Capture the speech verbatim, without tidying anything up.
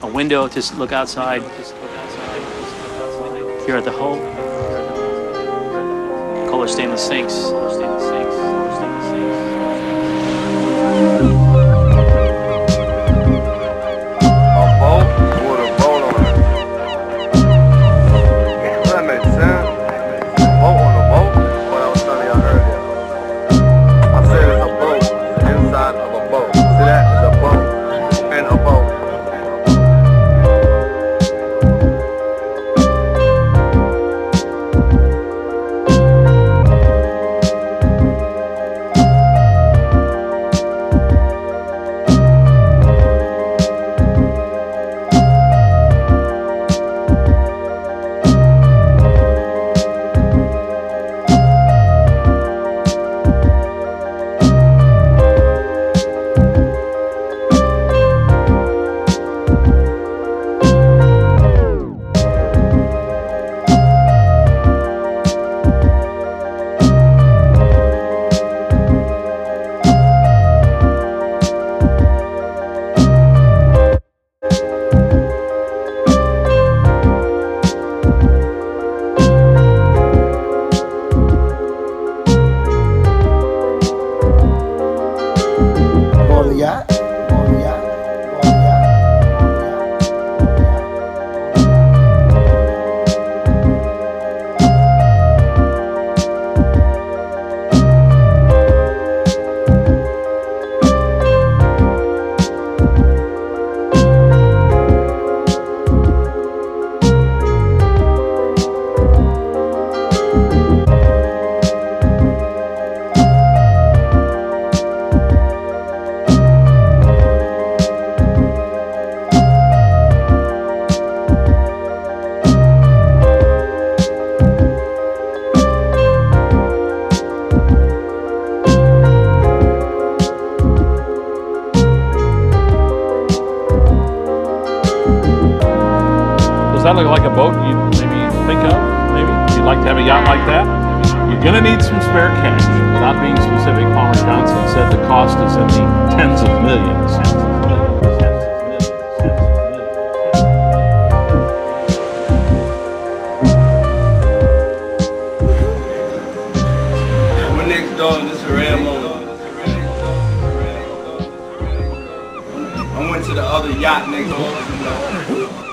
a window to look outside. Here at the hull, color stainless sinks. Yacht. Does that look like a boat you maybe think of? Maybe you'd like to have a yacht like that? You're gonna need some spare cash. Not being specific, Palmer Johnson said the cost is in the tens of millions. We're next door and this is Ramo. I went to the other yacht next door.